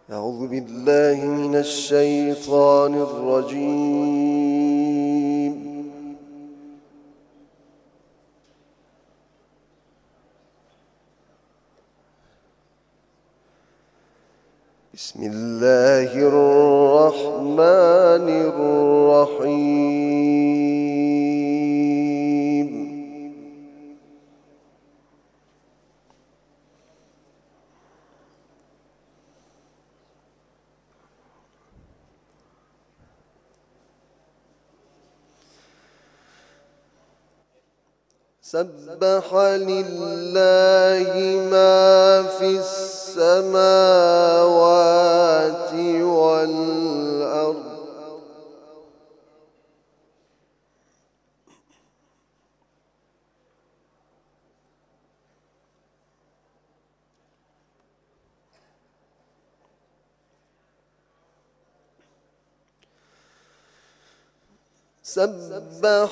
أعوذ بالله من الشيطان الرجيم. بسم الله الرحمن الرحيم. سبح لله ما في السماوات والأرض سبح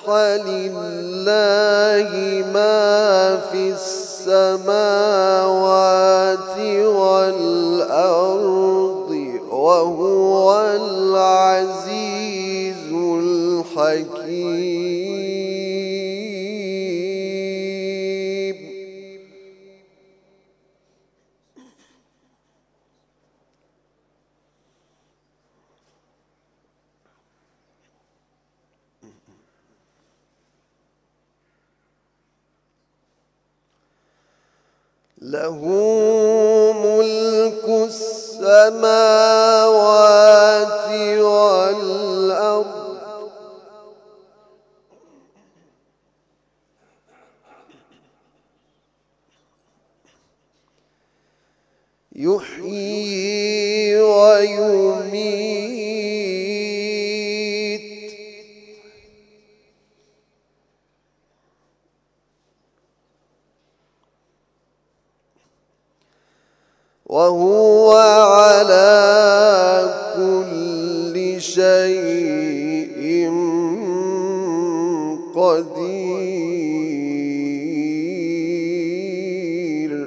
لله ما في السماوات والأرض وهو العزيز الحكيم. له ملك السماوات والأرض يحيي ويميت وهو على كل شيء قدير.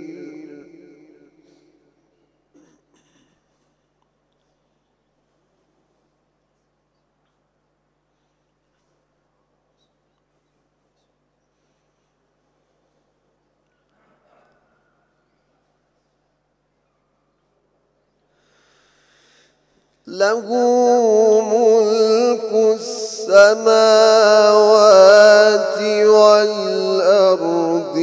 له ملك السماوات والأرض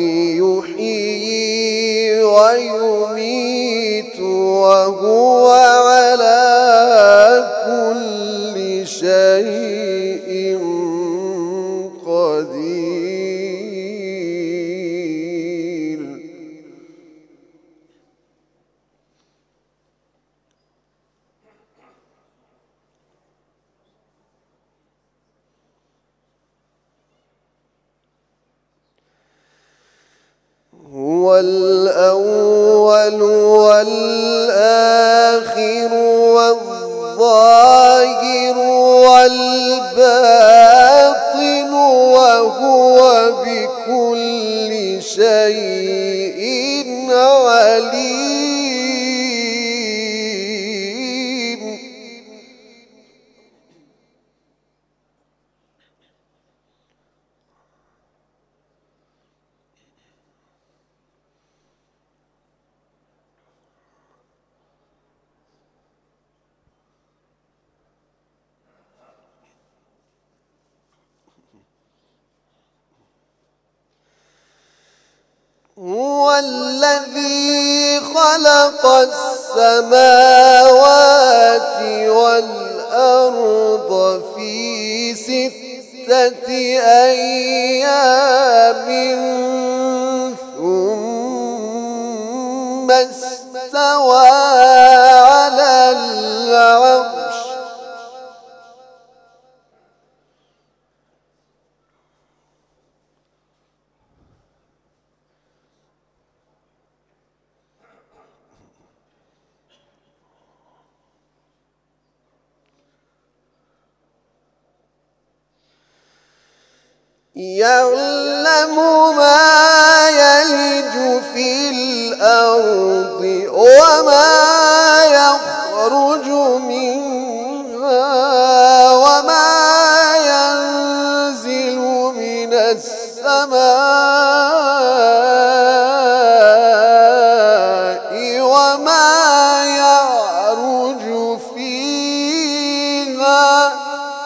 يحيي ويميت وهو على كل شيء قدير. هو الأول والآخر والظاهر والباطن وهو بكل شيء عليم. هو الذي خلق السماوات والأرض في 6 أيام ثم استوى على العرش يعلم ما يلج في الأرض وما يخرج وما يعرج فيها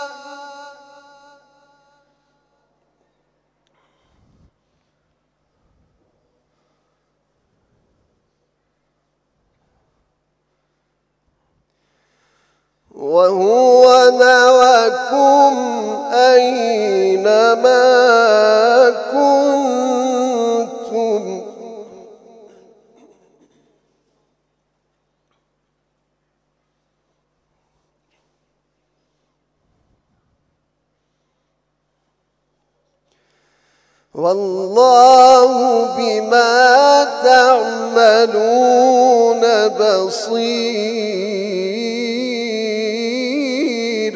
وهو معكم أينما كنتم والله بما تعملون بصير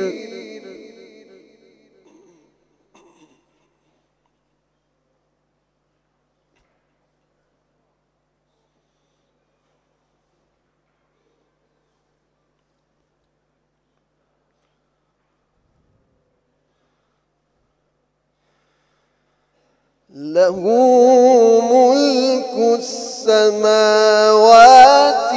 له ملك السماوات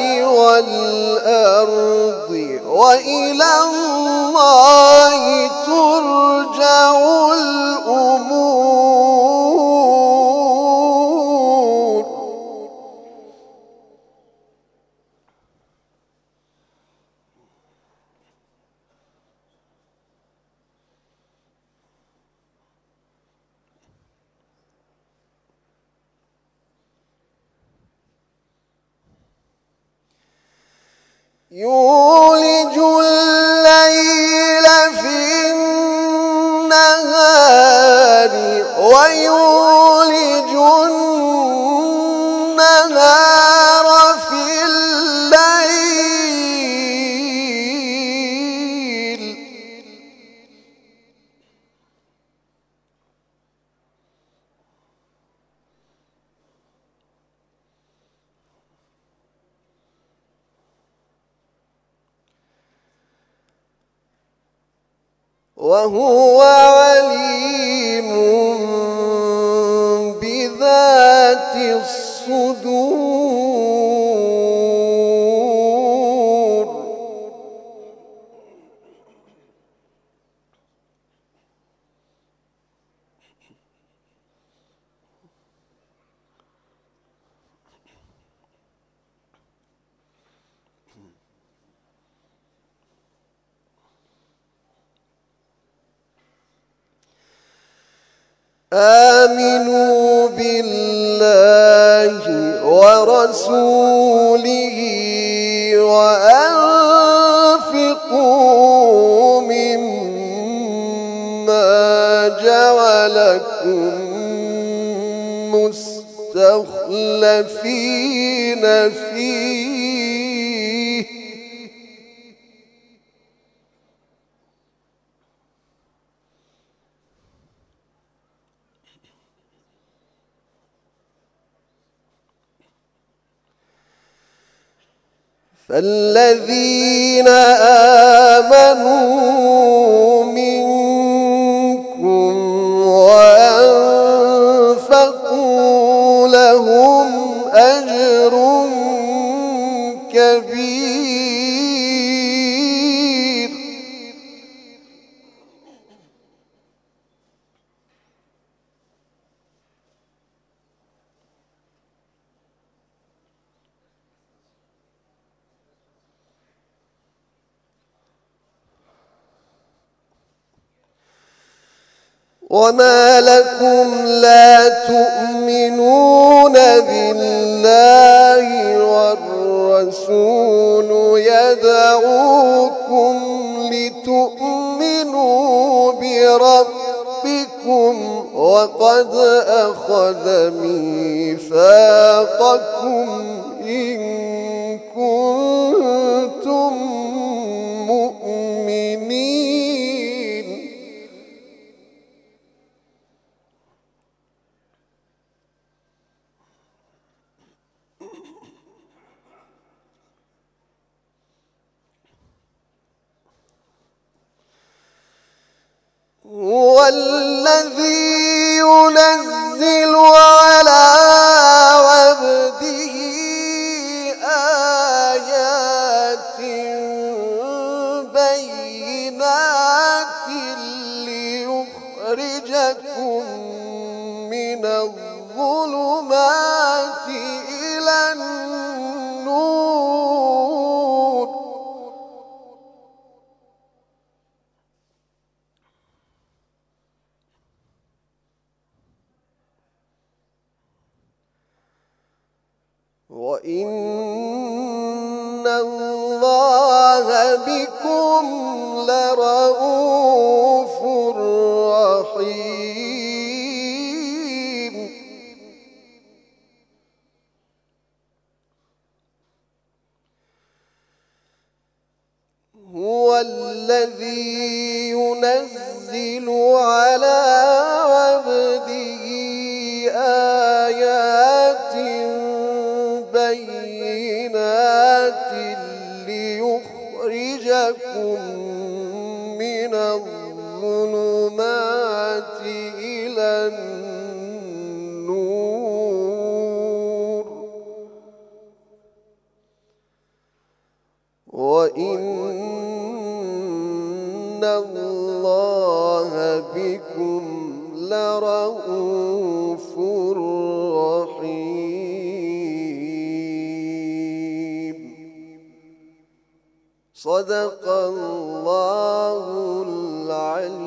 والأرض وإلى الله ترجع الأمور يولج الليل في النهار ويولج النهار في الليل وهو عليم بذات الصدور آمنوا بالله ورسوله وأنفقوا مما جعلكم مستخلفين فيه فالذين آمنوا منكم وأنفقوا لهم أجر كبير وما لكم لا تؤمنون بالله والرسول يدعوكم لتؤمنوا بربكم وقد أخذ ميثاقكم إن كنتم مؤمنين هو الذي ينزل على عبده وإن الله بكم لرءوف رحيم. هو الذي ينزل على عبده آيات بينات ليخرجكم من الظلمات إلى النور، وإن الله بكم لرءوف رحيم. صدق الله العلي